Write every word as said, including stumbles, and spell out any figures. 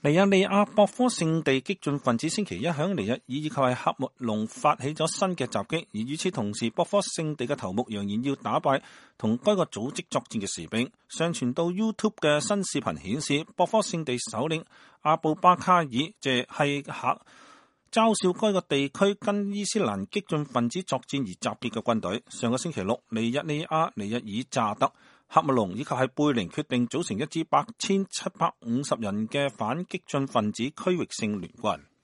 尼日利亞博科聖地激進分子星期一向尼日爾以及係喀麥隆發起咗新嘅襲擊，而與此同時，博科聖地嘅頭目揚言要打敗同該個組織作戰嘅士兵。上傳到 YouTube 嘅新視頻顯示，博科聖地首領阿布巴卡爾即係客嘲笑該個地區跟伊斯蘭激進分子作戰而集結嘅軍隊。上個星期六，尼日利亞、尼日爾乍得、喀麥隆以及係貝寧決定組成一支八千七百五十人嘅反激進分子區域性聯軍。